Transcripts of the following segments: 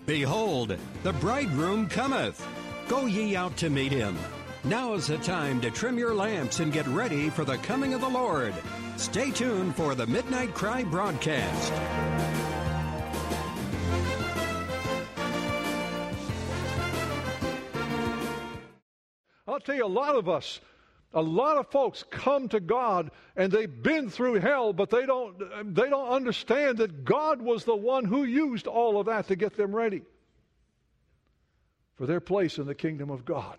Behold, the bridegroom cometh. Go ye out to meet him. Now is the time to trim your lamps and get ready for the coming of the Lord. Stay tuned for the Midnight Cry broadcast. I'll tell you, a lot of folks come to God and they've been through hell, but they don't understand that God was the one who used all of that to get them ready for their place in the kingdom of God.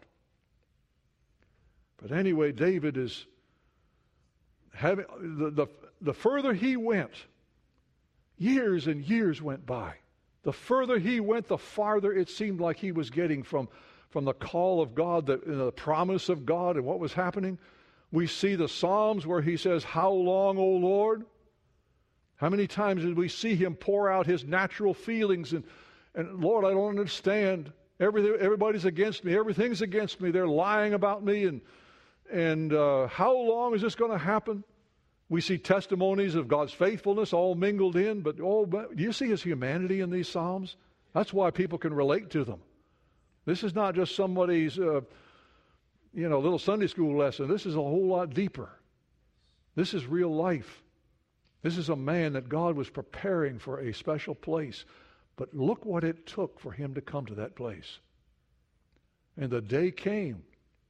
But anyway, David is having the further he went, years and years went by. The further he went, the farther it seemed like he was getting from the call of God, the promise of God and what was happening. We see the Psalms where he says, "How long, O Lord?" How many times did we see him pour out his natural feelings and Lord, I don't understand. Everybody's against me. Everything's against me. They're lying about me. And how long is this going to happen? We see testimonies of God's faithfulness all mingled in. But do you see his humanity in these Psalms? That's why people can relate to them. This is not just somebody's, little Sunday school lesson. This is a whole lot deeper. This is real life. This is a man that God was preparing for a special place. But look what it took for him to come to that place. And the day came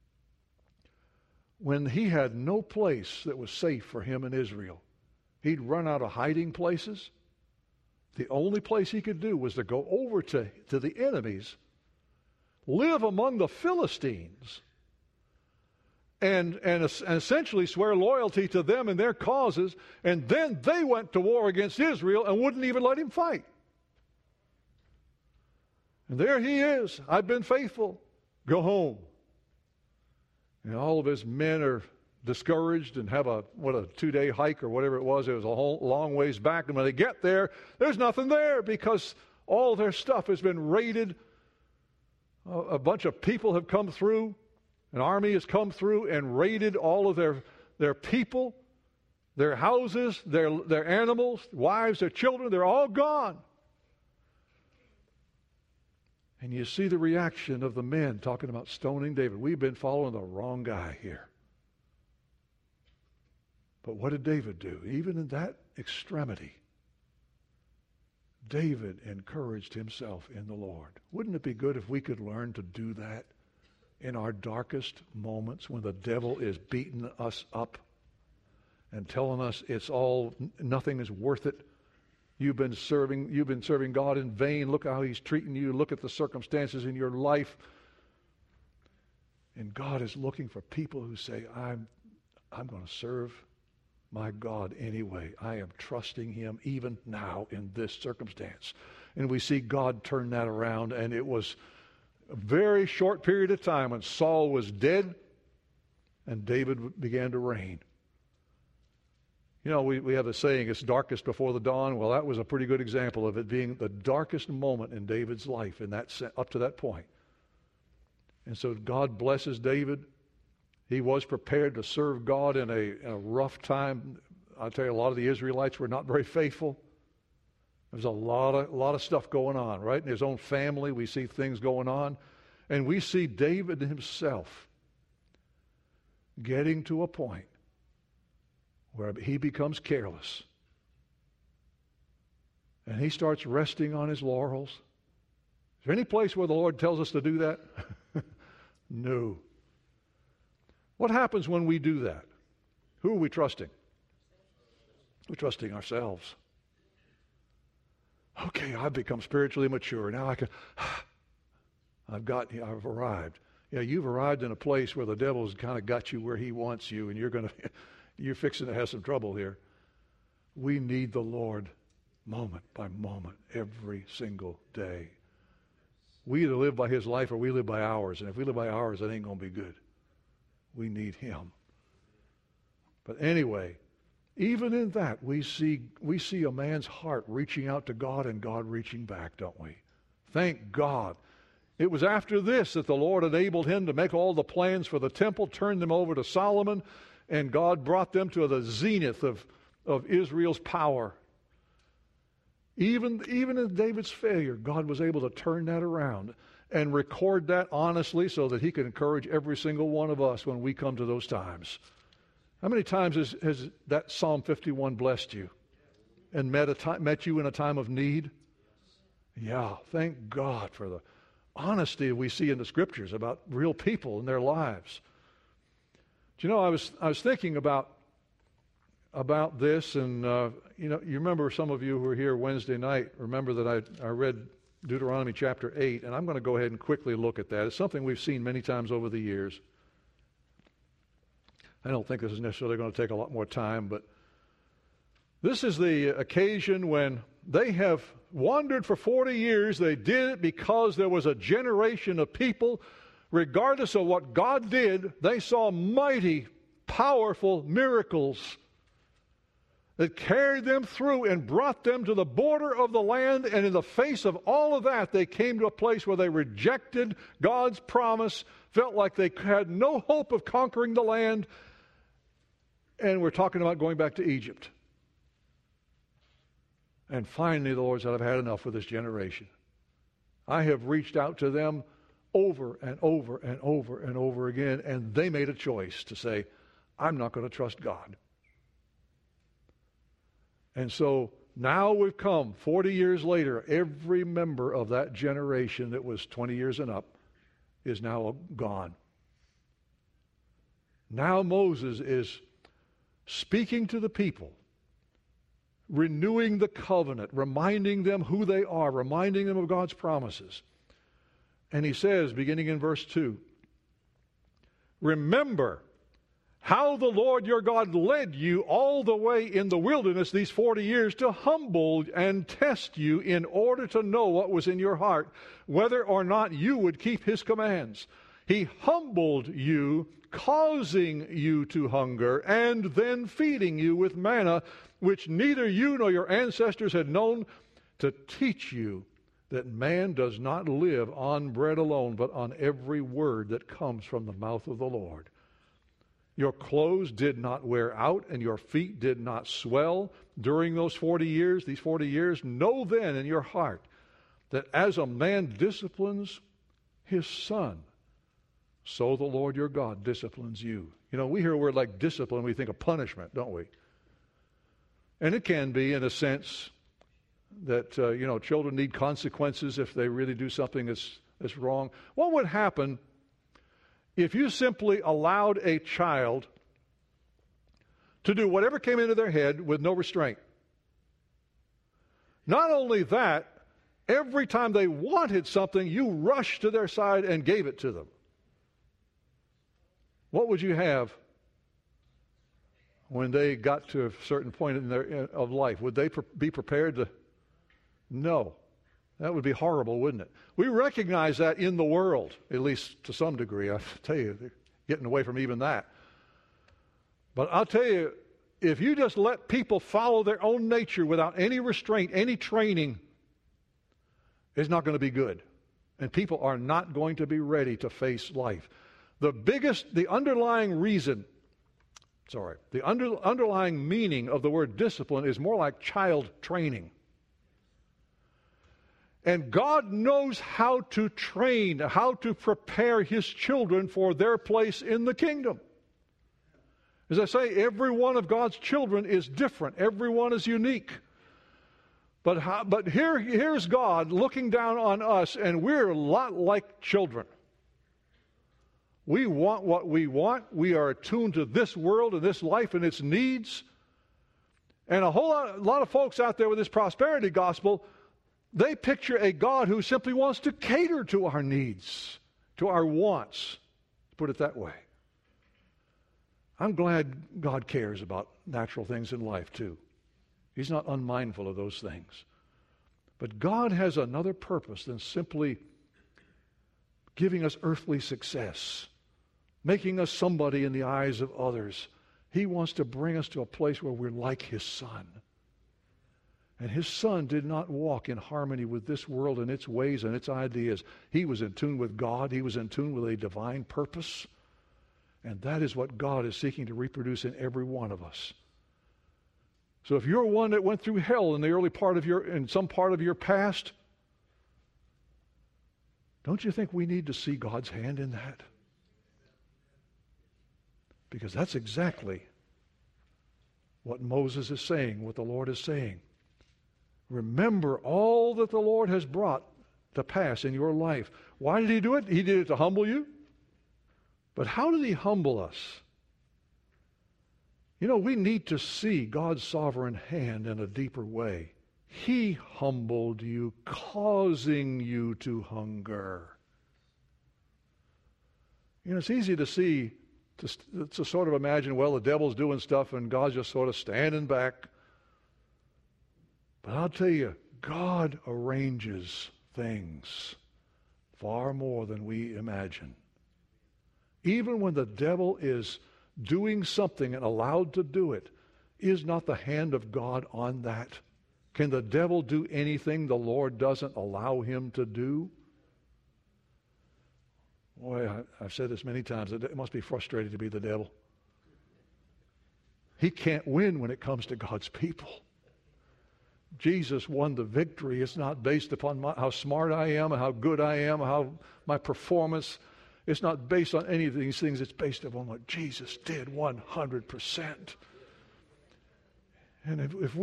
when he had no place that was safe for him in Israel. He'd run out of hiding places. The only place he could do was to go over to the enemies, live among the Philistines, and essentially swear loyalty to them and their causes, and then they went to war against Israel and wouldn't even let him fight. And there he is. I've been faithful. Go home. And all of his men are discouraged and have a 2-day hike or whatever it was. It was a whole long ways back. And when they get there, there's nothing there because all their stuff has been raided. A bunch of people have come through. An army has come through and raided all of their people, their houses, their animals, wives, their children. They're all gone. And you see the reaction of the men talking about stoning David. We've been following the wrong guy here. But what did David do? Even in that extremity, David encouraged himself in the Lord. Wouldn't it be good if we could learn to do that in our darkest moments when the devil is beating us up and telling us nothing is worth it? You've been serving God in vain. Look how he's treating you. Look at the circumstances in your life. And God is looking for people who say, I'm going to serve my God anyway. I am trusting him even now in this circumstance. And we see God turn that around, and it was a very short period of time when Saul was dead and David began to reign. You know, we have a saying, it's darkest before the dawn. Well, that was a pretty good example of it being the darkest moment in David's life up to that point. And so God blesses David. He was prepared to serve God in a rough time. I'll tell you, a lot of the Israelites were not very faithful. There's a lot of stuff going on, right? In his own family, we see things going on. And we see David himself getting to a point where he becomes careless. And he starts resting on his laurels. Is there any place where the Lord tells us to do that? No. What happens when we do that? Who are we trusting? We're trusting ourselves. Okay, I've become spiritually mature. Now I've arrived. Yeah, you've arrived in a place where the devil's kind of got you where he wants you, and you're fixing to have some trouble here. We need the Lord moment by moment, every single day. We either live by his life or we live by ours. And if we live by ours, that ain't going to be good. We need him. But anyway, even in that, we see a man's heart reaching out to God and God reaching back, don't we? Thank God. It was after this that the Lord enabled him to make all the plans for the temple, turn them over to Solomon, and God brought them to the zenith of Israel's power. Even in David's failure, God was able to turn that around and record that honestly so that he could encourage every single one of us when we come to those times. How many times has that Psalm 51 blessed you and met you in a time of need? Yeah, thank God for the honesty we see in the Scriptures about real people and their lives. Do you know, I was thinking about this, and you remember, some of you who were here Wednesday night remember that I read Deuteronomy chapter 8, and I'm going to go ahead and quickly look at that. It's something we've seen many times over the years. I don't think this is necessarily going to take a lot more time, but this is the occasion when they have wandered for 40 years. They did it because there was a generation of people, regardless of what God did, they saw mighty, powerful miracles that carried them through and brought them to the border of the land. And in the face of all of that, they came to a place where they rejected God's promise, felt like they had no hope of conquering the land. And we're talking about going back to Egypt. And finally, the Lord said, I've had enough with this generation. I have reached out to them over and over and over and over again, and they made a choice to say, I'm not going to trust God. And so now we've come 40 years later. Every member of that generation that was 20 years and up is now gone. Now Moses is speaking to the people, renewing the covenant, reminding them who they are, reminding them of God's promises. And he says, beginning in verse 2, remember how the Lord your God led you all the way in the wilderness these 40 years to humble and test you in order to know what was in your heart, whether or not you would keep his commands. He humbled you, causing you to hunger, and then feeding you with manna, which neither you nor your ancestors had known, to teach you that man does not live on bread alone, but on every word that comes from the mouth of the Lord. Your clothes did not wear out, and your feet did not swell during those 40 years, these 40 years. Know then in your heart that as a man disciplines his son, so the Lord your God disciplines you. You know, we hear a word like discipline, we think of punishment, don't we? And it can be, in a sense, that, children need consequences if they really do something that's wrong. What would happen if you simply allowed a child to do whatever came into their head with no restraint? Not only that, every time they wanted something, you rushed to their side and gave it to them. What would you have when they got to a certain point of life? Would they be prepared to? No. That would be horrible, wouldn't it? We recognize that in the world, at least to some degree. I tell you, they're getting away from even that. But I'll tell you, if you just let people follow their own nature without any restraint, any training, it's not going to be good. And people are not going to be ready to face life. The underlying meaning of the word discipline is more like child training. And God knows how to train, how to prepare his children for their place in the kingdom. As I say, every one of God's children is different. Every one is unique. But here's God looking down on us, and we're a lot like children. We want what we want. We are attuned to this world and this life and its needs. And a lot of folks out there with this prosperity gospel, they picture a God who simply wants to cater to our needs, to our wants, to put it that way. I'm glad God cares about natural things in life too. He's not unmindful of those things. But God has another purpose than simply giving us earthly success, making us somebody in the eyes of others. He wants to bring us to a place where we're like his Son. And his Son did not walk in harmony with this world and its ways and its ideas. He was in tune with God. He was in tune with a divine purpose. And that is what God is seeking to reproduce in every one of us. So if you're one that went through hell in some part of your past, don't you think we need to see God's hand in that? Because that's exactly what Moses is saying, what the Lord is saying. Remember all that the Lord has brought to pass in your life. Why did he do it? He did it to humble you. But how did he humble us? You know, we need to see God's sovereign hand in a deeper way. He humbled you, causing you to hunger. You know, it's easy to see, to sort of imagine, well, the devil's doing stuff and God's just sort of standing back. But I'll tell you, God arranges things far more than we imagine. Even when the devil is doing something and allowed to do it, is not the hand of God on that? Can the devil do anything the Lord doesn't allow him to do? Boy, I've said this many times. It must be frustrating to be the devil. He can't win when it comes to God's people. Jesus won the victory. It's not based upon how smart I am, how good I am, how my performance. It's not based on any of these things. It's based upon what Jesus did 100%. And if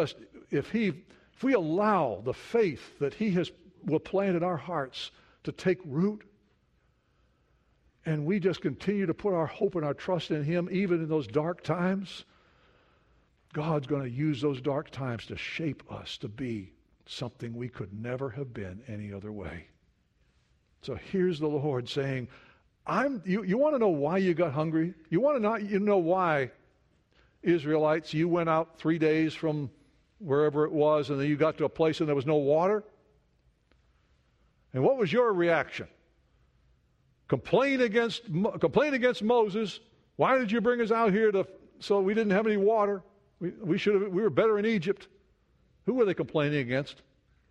we allow the faith that he will plant in our hearts to take root, and we just continue to put our hope and our trust in him, even in those dark times, God's going to use those dark times to shape us to be something we could never have been any other way. So here's the Lord saying, you want to know why you got hungry? You want to know why, Israelites, you went out 3 days from wherever it was, and then you got to a place and there was no water? And what was your reaction? Complain against Moses. Why did you bring us out here so we didn't have any water? We were better in Egypt. Who were they complaining against?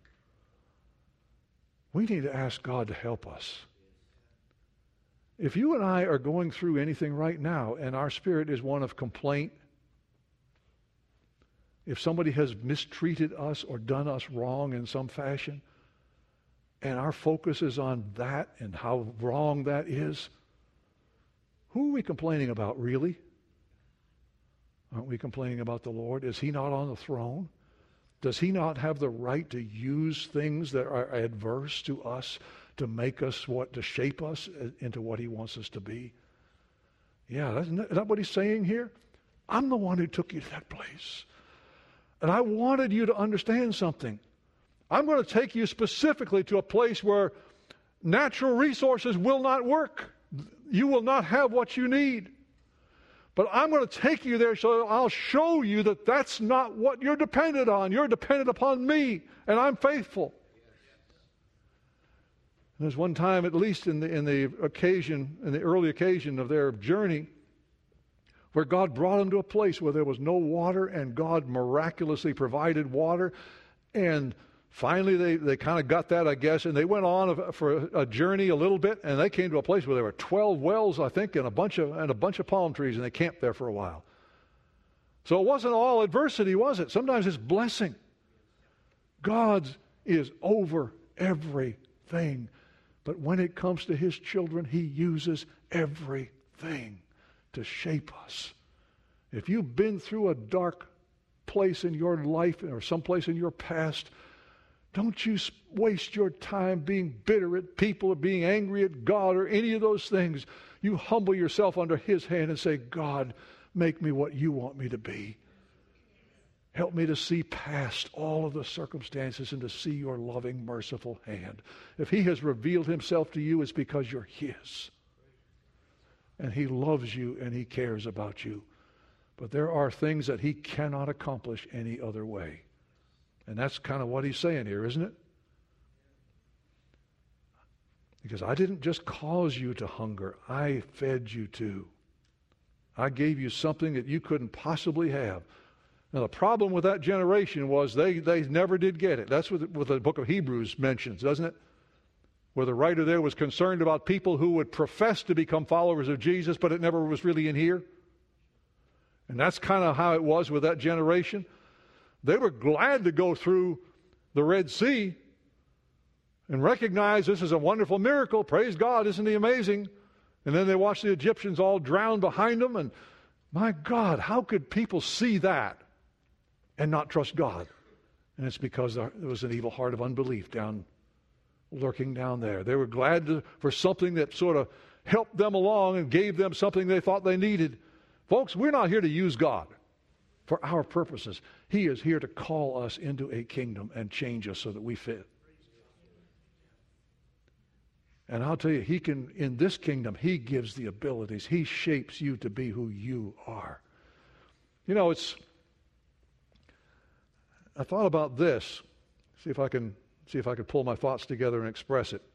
We need to ask God to help us. If you and I are going through anything right now and our spirit is one of complaint, if somebody has mistreated us or done us wrong in some fashion, and our focus is on that and how wrong that is, who are we complaining about, really? Aren't we complaining about the Lord? Is he not on the throne? Does he not have the right to use things that are adverse to us to make us to shape us into what he wants us to be? Yeah, isn't that what he's saying here? I'm the one who took you to that place. And I wanted you to understand something. I'm going to take you specifically to a place where natural resources will not work. You will not have what you need. But I'm going to take you there so I'll show you that that's not what you're dependent on. You're dependent upon me, and I'm faithful. And there's one time, at least in the early occasion of their journey, where God brought them to a place where there was no water, and God miraculously provided water. And finally, they kind of got that, I guess, and they went on for a journey a little bit, and they came to a place where there were 12 wells, I think, and a bunch of palm trees, and they camped there for a while. So it wasn't all adversity, was it? Sometimes it's blessing. God is over everything, but when it comes to his children, he uses everything to shape us. If you've been through a dark place in your life or someplace in your past, don't you waste your time being bitter at people or being angry at God or any of those things. You humble yourself under his hand and say, God, make me what you want me to be. Help me to see past all of the circumstances and to see your loving, merciful hand. If he has revealed himself to you, it's because you're his. And he loves you and he cares about you. But there are things that he cannot accomplish any other way. And that's kind of what he's saying here, isn't it? Because I didn't just cause you to hunger. I fed you too. I gave you something that you couldn't possibly have. Now, the problem with that generation was they never did get it. That's what the book of Hebrews mentions, doesn't it? Where the writer there was concerned about people who would profess to become followers of Jesus, but it never was really in here. And that's kind of how it was with that generation. They were glad to go through the Red Sea and recognize this is a wonderful miracle. Praise God, isn't He amazing? And then they watched the Egyptians all drown behind them. And my God, how could people see that and not trust God? And it's because there was an evil heart of unbelief lurking down there. They were glad for something that sort of helped them along and gave them something they thought they needed. Folks, we're not here to use God for our purposes. He is here to call us into a kingdom and change us so that we fit. And I'll tell you, He can, in this kingdom, He gives the abilities. He shapes you to be who you are. You know, I thought about this. See if I can pull my thoughts together and express it.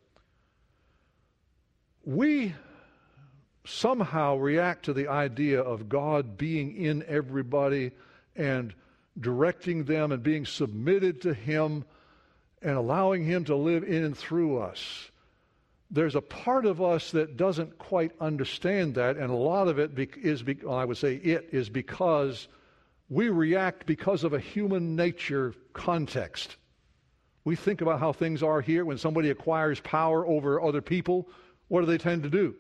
We somehow react to the idea of God being in everybody and directing them and being submitted to Him and allowing Him to live in and through us. There's a part of us that doesn't quite understand that, and a lot of it is because we react because of a human nature context. We think about how things are here. When somebody acquires power over other people, what do they tend to do?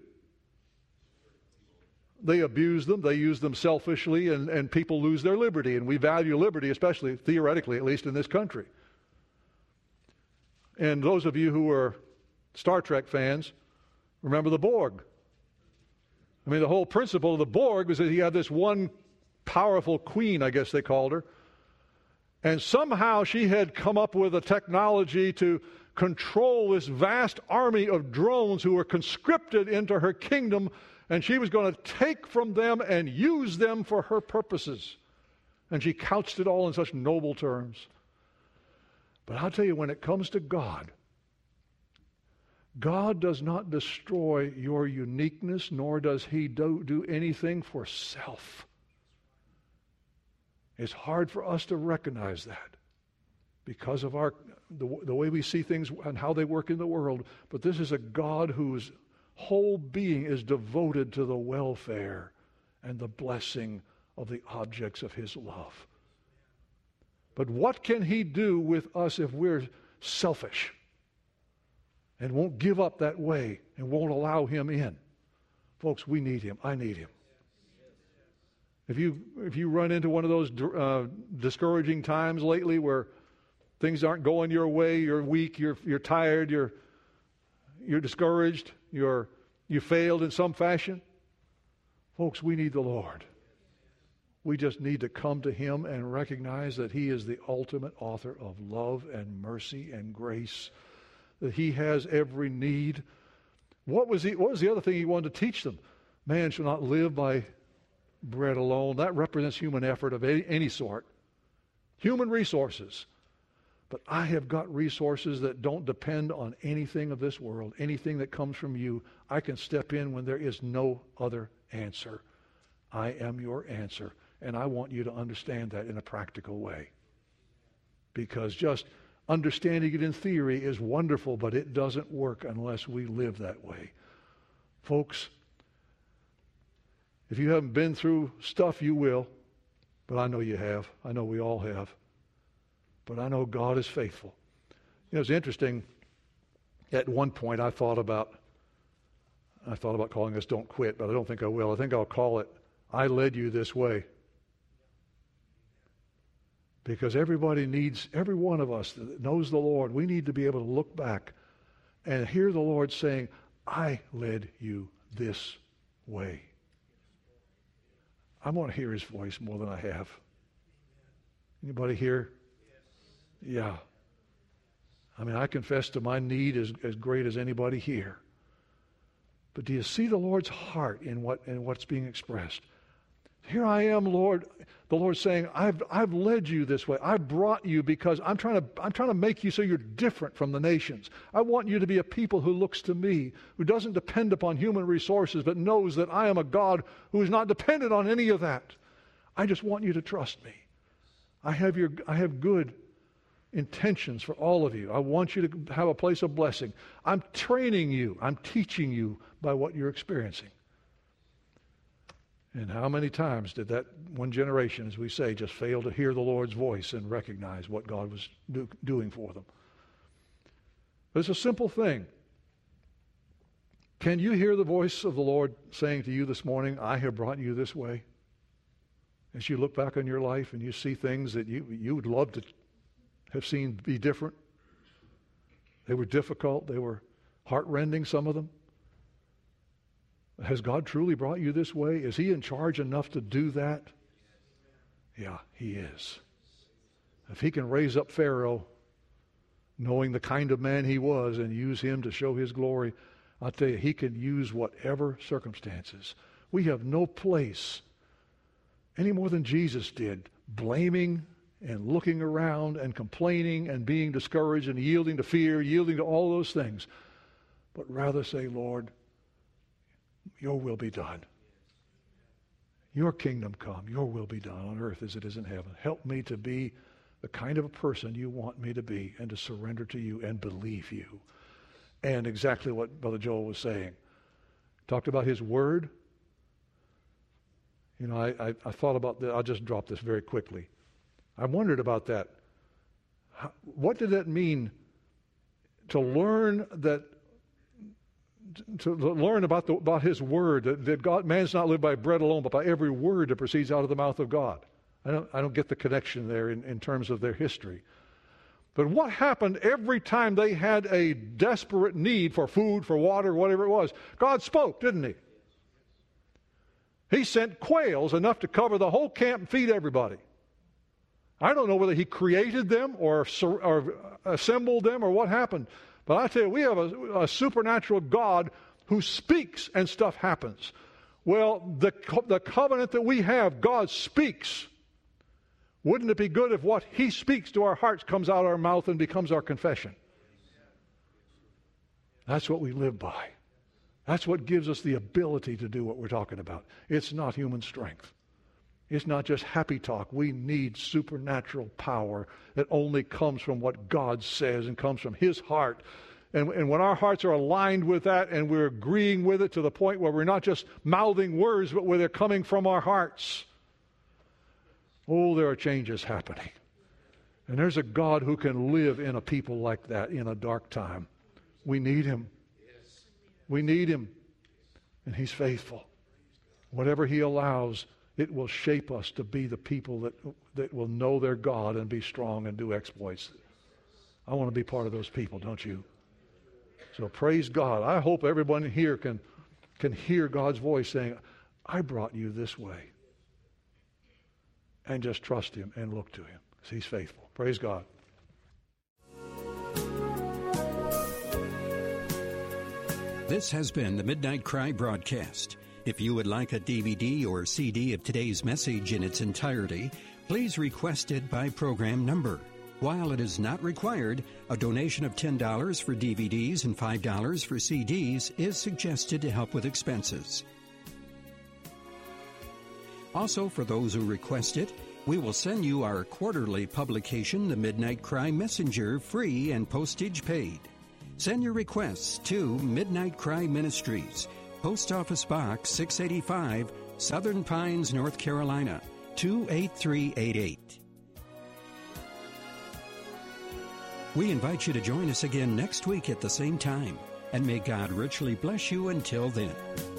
They abuse them. They use them selfishly, and people lose their liberty. And we value liberty, especially theoretically, at least in this country. And those of you who are Star Trek fans, remember the Borg. I mean, the whole principle of the Borg was that he had this one powerful queen, I guess they called her. And somehow she had come up with a technology to control this vast army of drones who were conscripted into her kingdom, and she was going to take from them and use them for her purposes. And she couched it all in such noble terms. But I'll tell you, when it comes to God, God does not destroy your uniqueness, nor does He do anything for self. It's hard for us to recognize that because of the way we see things and how they work in the world. But this is a God whose whole being is devoted to the welfare and the blessing of the objects of His love. But what can He do with us if we're selfish and won't give up that way and won't allow Him in? Folks, we need Him. I need Him. If you run into one of those discouraging times lately where things aren't going your way, you're weak, you're tired, you're discouraged, you failed in some fashion, folks, we need the Lord. We just need to come to Him and recognize that He is the ultimate author of love and mercy and grace, that He has every need. What was the other thing He wanted to teach them? Man shall not live by bread alone. That represents human effort of any sort. Human resources. But I have got resources that don't depend on anything of this world, anything that comes from you. I can step in when there is no other answer. I am your answer. And I want you to understand that in a practical way. Because just understanding it in theory is wonderful, but it doesn't work unless we live that way. Folks, if you haven't been through stuff, you will. But I know you have. I know we all have. But I know God is faithful. You know, it's interesting. At one point, I thought about calling this "Don't Quit," but I don't think I will. I think I'll call it "I Led You This Way." Because every one of us that knows the Lord, we need to be able to look back and hear the Lord saying, "I led you this way." I want to hear His voice more than I have. Anybody here? Yeah. I mean, I confess to my need as great as anybody here. But do you see the Lord's heart in what's being expressed? Here I am, Lord. The Lord's saying, I've led you this way. I've brought you because I'm trying to make you so you're different from the nations. I want you to be a people who looks to me, who doesn't depend upon human resources, but knows that I am a God who is not dependent on any of that. I just want you to trust me. I have good intentions for all of you. I want you to have a place of blessing. I'm training you. I'm teaching you by what you're experiencing. And how many times did that one generation, as we say, just fail to hear the Lord's voice and recognize what God was doing for them? But it's a simple thing. Can you hear the voice of the Lord saying to you this morning, I have brought you this way? As you look back on your life and you see things that you would love to have seen be different. They were difficult. They were heart-rending, some of them. Has God truly brought you this way? Is He in charge enough to do that? Yeah, He is. If He can raise up Pharaoh, knowing the kind of man he was, and use him to show His glory, I'll tell you, He can use whatever circumstances. We have no place, any more than Jesus did, blaming and looking around and complaining and being discouraged and yielding to fear, yielding to all those things. But rather say, Lord, your will be done. Your kingdom come. Your will be done on earth as it is in heaven. Help me to be the kind of a person you want me to be and to surrender to you and believe you. And exactly what Brother Joel was saying. Talked about his word. You know, I thought about that. I'll just drop this very quickly. I wondered about that. What did that mean to learn that? To learn about His word, that God, man's not lived by bread alone, but by every word that proceeds out of the mouth of God. I don't get the connection there in terms of their history. But what happened every time they had a desperate need for food, for water, whatever it was? God spoke, didn't He? He sent quails enough to cover the whole camp and feed everybody. I don't know whether He created them or assembled them or what happened. But I tell you, we have a supernatural God who speaks and stuff happens. Well, the covenant that we have, God speaks. Wouldn't it be good if what He speaks to our hearts comes out of our mouth and becomes our confession? That's what we live by. That's what gives us the ability to do what we're talking about. It's not human strength. It's not just happy talk. We need supernatural power that only comes from what God says and comes from His heart. And when our hearts are aligned with that and we're agreeing with it to the point where we're not just mouthing words, but where they're coming from our hearts, oh, there are changes happening. And there's a God who can live in a people like that in a dark time. We need Him. We need Him. And He's faithful. Whatever He allows, it will shape us to be the people that will know their God and be strong and do exploits. I want to be part of those people, don't you? So praise God. I hope everyone here can hear God's voice saying, I brought you this way. And just trust Him and look to Him, because He's faithful. Praise God. This has been the Midnight Cry broadcast. If you would like a DVD or CD of today's message in its entirety, please request it by program number. While it is not required, a donation of $10 for DVDs and $5 for CDs is suggested to help with expenses. Also, for those who request it, we will send you our quarterly publication, The Midnight Cry Messenger, free and postage paid. Send your requests to Midnight Cry Ministries, Post Office Box 685, Southern Pines, North Carolina, 28388. We invite you to join us again next week at the same time, and may God richly bless you until then.